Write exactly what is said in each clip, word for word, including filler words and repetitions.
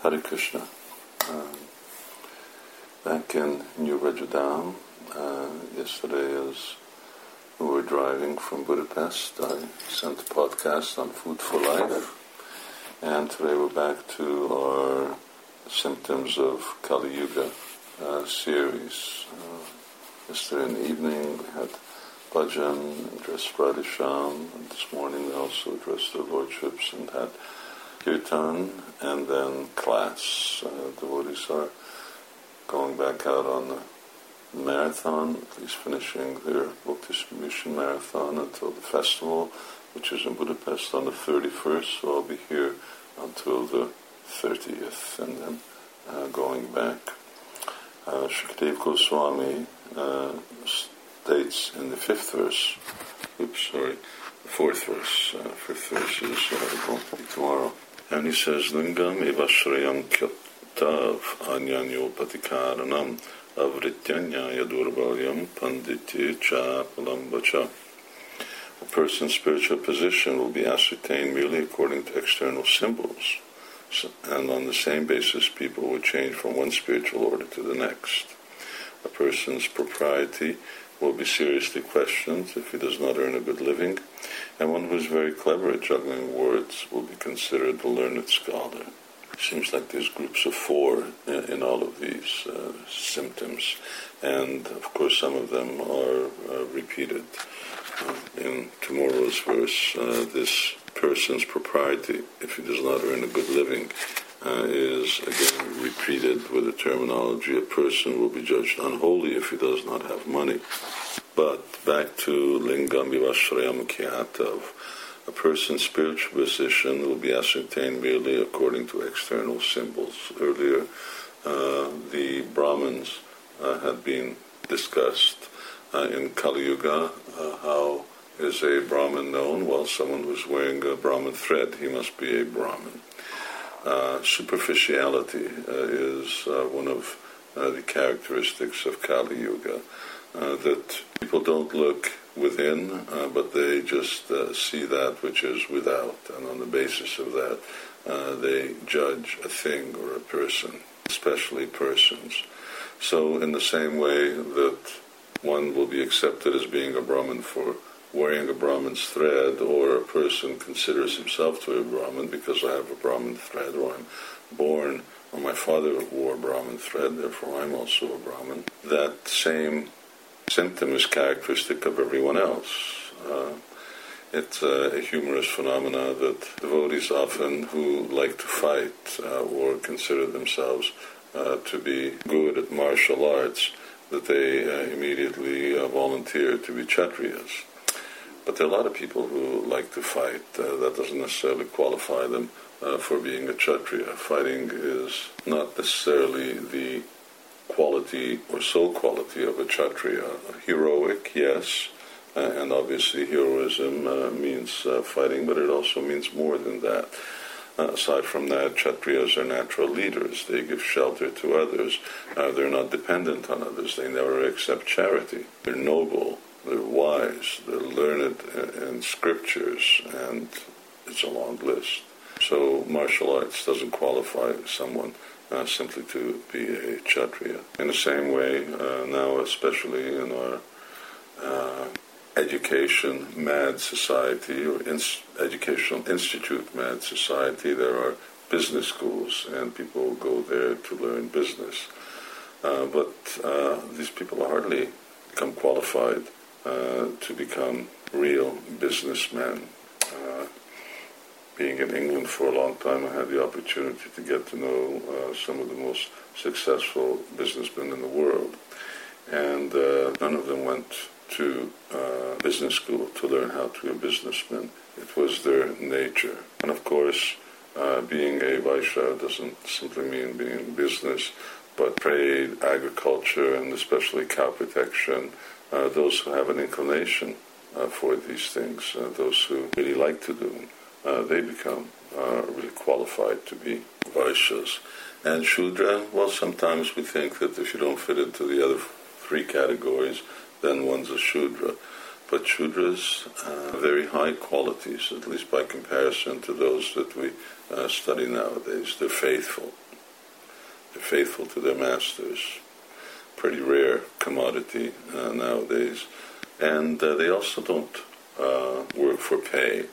Hare Krishna. Um, back in New Rajadam, uh, yesterday as we were driving from Budapest, I sent a podcast on Food for Life, and today we're back to our Symptoms of Kali Yuga uh, series. Uh, yesterday in the evening we had bhajan, addressed Radhesham, and this morning we also addressed their lordships and had kirtan, and then class. Uh, devotees are going back out on the marathon, at least finishing their book distribution marathon until the festival, which is in Budapest on the thirty-first, so I'll be here until the thirtieth, and then uh, going back. Uh, Shukdev Goswami uh, states in the fifth verse, oops, sorry, the fourth verse, uh, fifth verse is uh, going to be tomorrow, and he says, Lingam evashrayam kyatav anyanyo patikaranam avrityanya yadurbalyam panditye cha palambacha. A person's spiritual position will be ascertained merely according to external symbols, so, and on the same basis people will change from one spiritual order to the next. A person's propriety will be seriously questioned if he does not earn a good living, and one who is very clever at juggling words will be considered a learned scholar. It seems like there's groups of four in, in all of these uh, symptoms, and of course some of them are uh, repeated. Uh, in tomorrow's verse, uh, this person's propriety, if he does not earn a good living, uh, is again repeated with the terminology, a person will be judged unholy if he does not have money. But back to Lingam Vivashrayam Kyatav, a person's spiritual position will be ascertained merely according to external symbols. Earlier, uh, the Brahmins uh, had been discussed uh, in Kali Yuga. Uh, how is a Brahmin known? Well, someone who's wearing a Brahmin thread, he must be a Brahmin. Uh, superficiality uh, is uh, one of uh, the characteristics of Kali Yuga, uh, that people don't look within, uh, but they just uh, see that which is without, and on the basis of that uh, they judge a thing or a person, especially persons. So in the same way that one will be accepted as being a Brahmin for wearing a Brahmin's thread, or a person considers himself to be a Brahmin because I have a Brahmin thread, or I'm born, or my father wore a Brahmin thread, therefore I'm also a Brahmin. That same symptom is characteristic of everyone else. Uh, it's uh, a humorous phenomena that devotees often who like to fight uh, or consider themselves uh, to be good at martial arts, that they uh, immediately uh, volunteer to be Kshatriyas. But there are a lot of people who like to fight. Uh, that doesn't necessarily qualify them uh, for being a Kshatriya. Fighting is not necessarily the quality or sole quality of a Kshatriya. Heroic, yes, uh, and obviously heroism uh, means uh, fighting, but it also means more than that. Uh, aside from that, Kshatriyas are natural leaders. They give shelter to others. Uh, they're not dependent on others. They never accept charity. They're noble. They're wise, they're learned in scriptures, and it's a long list. So martial arts doesn't qualify someone uh, simply to be a Kshatriya. In the same way, uh, now especially in our uh, education mad society, or ins- educational institute mad society, there are business schools, and people go there to learn business. Uh, but uh, these people hardly become qualified Uh, to become real businessmen. Uh, being in England for a long time, I had the opportunity to get to know uh, some of the most successful businessmen in the world, and uh, none of them went to uh, business school to learn how to be a businessman. It was their nature. And of course, uh, being a Vaishya doesn't simply mean being in business, but trade, agriculture, and especially cow protection. Uh, those who have an inclination uh, for these things, uh, those who really like to do them, uh, they become uh, really qualified to be Vaishyas. And Shudra, well, sometimes we think that if you don't fit into the other three categories, then one's a Shudra. But Shudras have uh, very high qualities, at least by comparison to those that we uh, study nowadays. They're faithful. faithful to their masters. Pretty rare commodity uh, nowadays. And uh, they also don't uh, work for pay.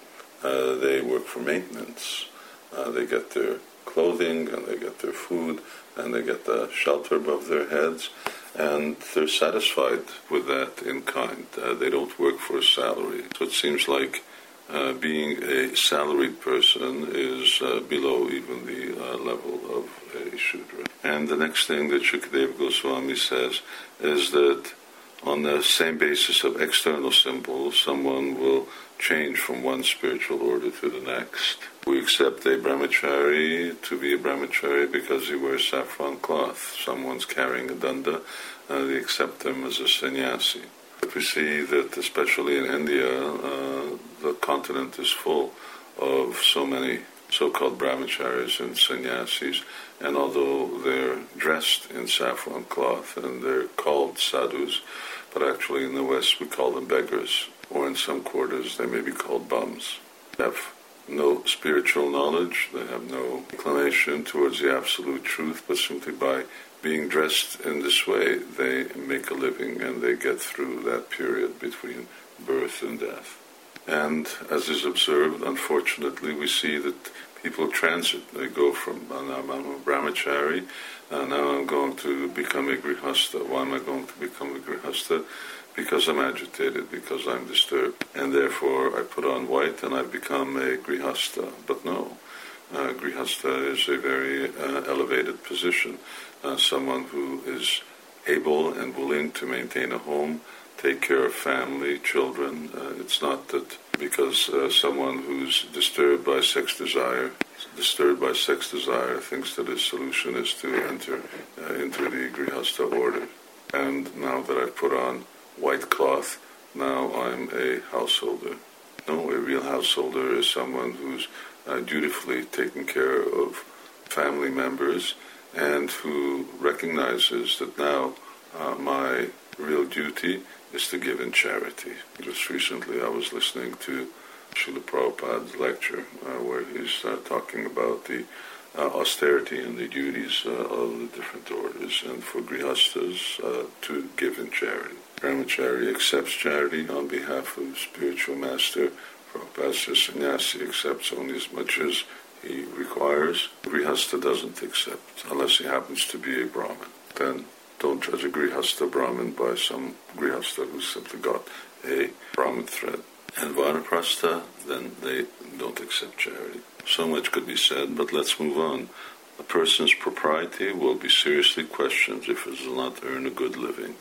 Uh, they work for maintenance. Uh, they get their clothing, and they get their food, and they get the shelter above their heads, and they're satisfied with that in kind. Uh, they don't work for a salary. So it seems like uh, being a salaried person is uh, below even the uh, level of a Shudra. And the next thing that Shukadeva Goswami says is that on the same basis of external symbols, someone will change from one spiritual order to the next. We accept a brahmachari to be a brahmachari because he wears saffron cloth. Someone's carrying a danda, uh, they accept him as a sannyasi. But we see that especially in India, uh, the continent is full of so many so-called brahmacharis and sannyasis, and although they're dressed in saffron cloth and they're called sadhus, but actually in the West we call them beggars, or in some quarters they may be called bums. They have no spiritual knowledge, they have no inclination towards the absolute truth, but simply by being dressed in this way they make a living and they get through that period between birth and death. And as is observed, unfortunately, we see that people transit. They go from, uh, now I'm a brahmachari, uh, now I'm going to become a grihastha. Why am I going to become a grihastha? Because I'm agitated, because I'm disturbed. And therefore I put on white and I become a grihastha. But no, uh, grihastha is a very uh, elevated position. Uh, someone who is able and willing to maintain a home, take care of family, children. Uh, it's not that because uh, someone who's disturbed by sex desire, disturbed by sex desire, thinks that his solution is to enter uh, into the grihastha order. And now that I've put on white cloth, now I'm a householder. No, a real householder is someone who's uh, dutifully taking care of family members and who recognizes that now uh, my real duty is to give in charity. Just recently I was listening to Srila Prabhupada's lecture uh, where he's uh, talking about the uh, austerity and the duties uh, of the different orders, and for grihasthas uh, to give in charity. Brahmachari accepts charity on behalf of spiritual master. Prabhupada says sannyasi accepts only as much as he requires. Grihastha doesn't accept unless he happens to be a Brahmin. Then don't judge a grihastha Brahmin by some grihastha who's simply got a Brahmin thread. And vanaprastha, then they don't accept charity. So much could be said, but let's move on. A person's propriety will be seriously questioned if it does not earn a good living.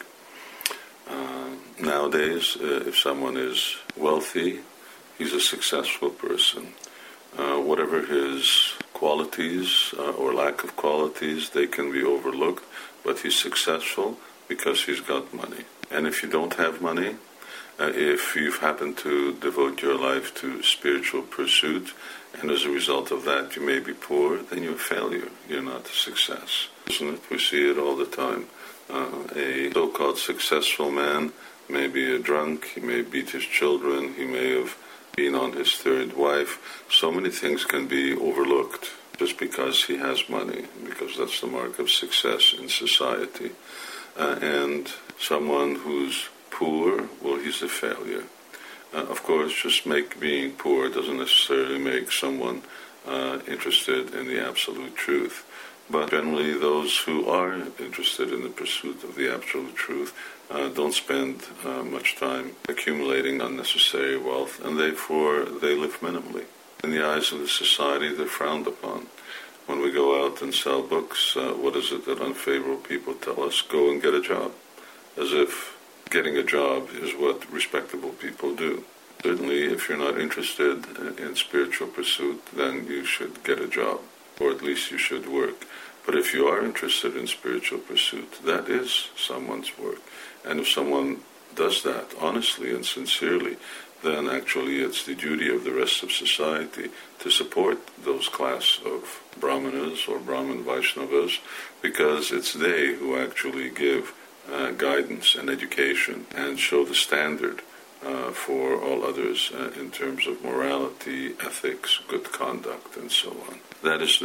Uh, nowadays, uh, if someone is wealthy, he's a successful person. Uh, whatever his qualities uh, or lack of qualities, they can be overlooked, but he's successful because he's got money. And if you don't have money, uh, if you've happened to devote your life to spiritual pursuit, and as a result of that you may be poor, then you're a failure. You're not a success. Isn't it? We see it all the time. Uh, a so-called successful man may be a drunk, he may beat his children, he may have been on his third wife. So many things can be overlooked just because he has money, because that's the mark of success in society. Uh, and someone who's poor, well, he's a failure. Uh, of course, just make being poor doesn't necessarily make someone uh, interested in the absolute truth. But generally, those who are interested in the pursuit of the absolute truth uh, don't spend uh, much time accumulating unnecessary wealth, and therefore they live minimally. In the eyes of the society, they're frowned upon. When we go out and sell books, uh, what is it that unfavorable people tell us? Go and get a job. As if getting a job is what respectable people do. Certainly, if you're not interested in spiritual pursuit, then you should get a job, or at least you should work. But if you are interested in spiritual pursuit, that is someone's work. And if someone does that honestly and sincerely, then actually it's the duty of the rest of society to support those class of brahmanas or Brahmin Vaishnavas, because it's they who actually give uh, guidance and education and show the standard uh, for all others uh, in terms of morality, ethics, good conduct, and so on. That is their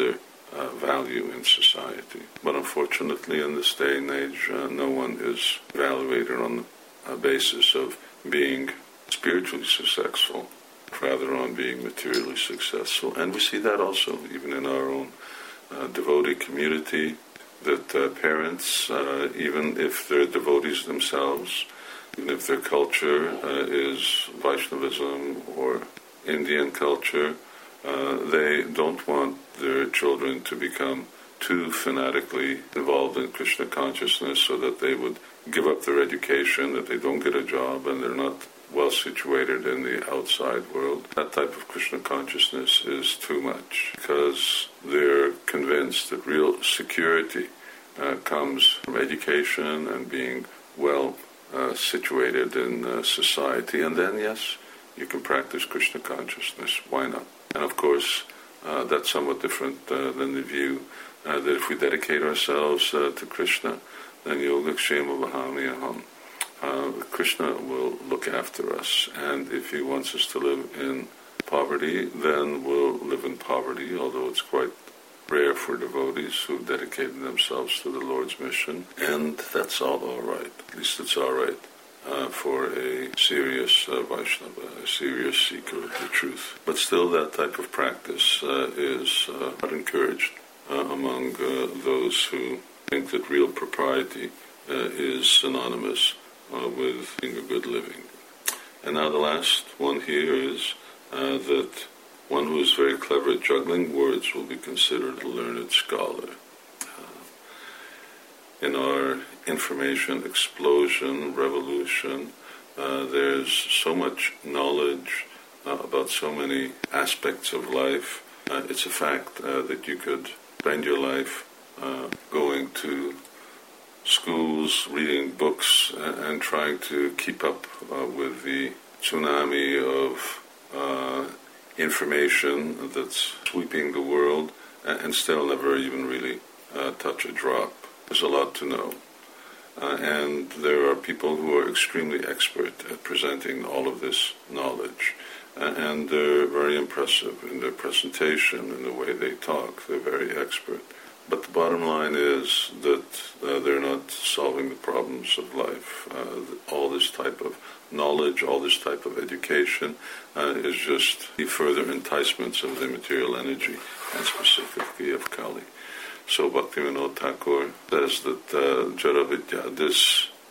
uh, value in society. But unfortunately, in this day and age, uh, no one is evaluated on the basis of being spiritually successful, rather on being materially successful. And we see that also even in our own uh, devotee community, that uh, parents, uh, even if they're devotees themselves, even if their culture uh, is Vaishnavism or Indian culture, uh, they don't want their children to become too fanatically involved in Krishna consciousness so that they would give up their education, that they don't get a job, and they're not well situated in the outside world. That type of Krishna consciousness is too much, because they're convinced that real security uh, comes from education and being well uh, situated in uh, society. And then, yes, you can practice Krishna consciousness. Why not? And of course, uh, that's somewhat different uh, than the view uh, that if we dedicate ourselves uh, to Krishna, then Yoga Kshema Vahami Aham. Uh, Krishna will look after us, and if he wants us to live in poverty, then we'll live in poverty, although it's quite rare for devotees who dedicated themselves to the Lord's mission, and that's all all right. At least it's all right uh, for a serious uh, Vaishnava, a serious seeker of the truth. But still, that type of practice uh, is uh, not encouraged uh, among uh, those who think that real propriety uh, is synonymous Uh, with being a good living. And now the last one here is uh, that one who is very clever at juggling words will be considered a learned scholar. Uh, in our information explosion, revolution, uh, there's so much knowledge uh, about so many aspects of life. Uh, it's a fact uh, that you could spend your life uh, going to schools, reading books, uh, and trying to keep up uh, with the tsunami of uh, information that's sweeping the world, uh, and still never even really uh, touch a drop. There's a lot to know. Uh, and there are people who are extremely expert at presenting all of this knowledge. Uh, and they're very impressive in their presentation, in the way they talk. They're very expert. But the bottom line is that uh, they're not solving the problems of life. Uh, all this type of knowledge, all this type of education uh, is just the further enticements of the material energy, and specifically of Kali. So Bhaktivinoda Thakur says that uh, Jara Vidya, this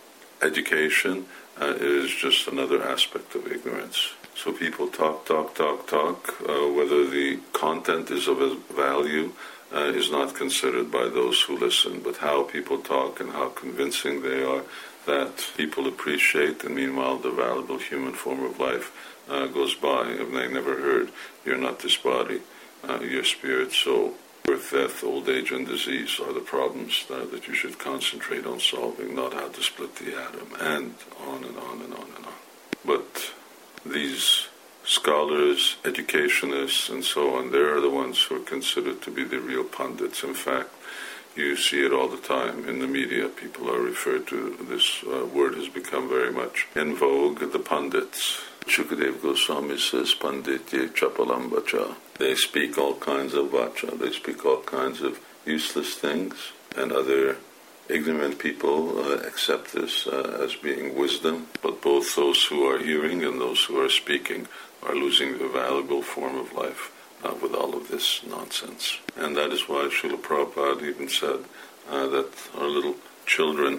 education, uh, is just another aspect of ignorance. So people talk, talk, talk, talk, uh, whether the content is of value Uh, is not considered by those who listen, but how people talk and how convincing they are, that people appreciate, and meanwhile the valuable human form of life uh, goes by, and they never heard, you're not this body, uh, your spirit, soul, birth, death, old age, and disease are the problems uh, that you should concentrate on solving, not how to split the atom, and on and on and on and on. But these scholars, educationists, and so on, they're the ones who are considered to be the real pundits. In fact, you see it all the time in the media. People are referred to, this uh, word has become very much in vogue, the pundits. Shukadeva Goswami says, Panditye Chapalambacha. They speak all kinds of vacha, they speak all kinds of useless things, and other ignorant people uh, accept this uh, as being wisdom, but both those who are hearing and those who are speaking are losing the valuable form of life uh, with all of this nonsense. And that is why Srila Prabhupada even said uh, that our little children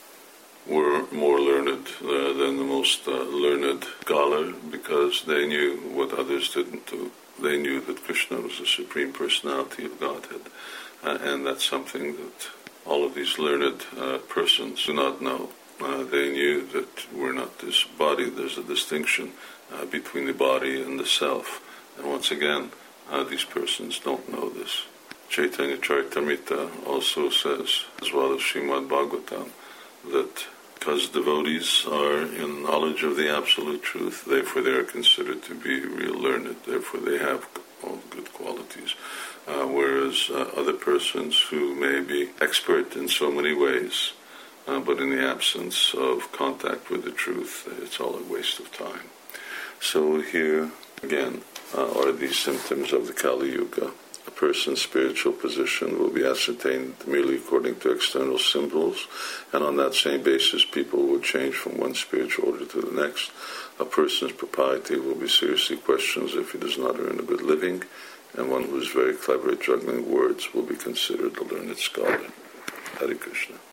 were more learned uh, than the most uh, learned scholar, because they knew what others didn't do. They knew that Krishna was the Supreme Personality of Godhead, uh, and that's something that all of these learned uh, persons do not know. Uh, they knew that we're not this body. There's a distinction uh, between the body and the self. And once again, uh, these persons don't know this. Chaitanya Charitamrita also says, as well as Srimad Bhagavatam, that because devotees are in knowledge of the absolute truth, therefore they are considered to be real learned, therefore they have all good qualities. Uh, whereas uh, other persons who may be expert in so many ways, uh, but in the absence of contact with the truth, it's all a waste of time. So here, again, uh, are these symptoms of the Kali Yuga, a person's spiritual position will be ascertained merely according to external symbols, and on that same basis people will change from one spiritual order to the next. A person's propriety will be seriously questioned if he does not earn a good living, and one who is very clever at juggling words will be considered a learned scholar. Hare Krishna.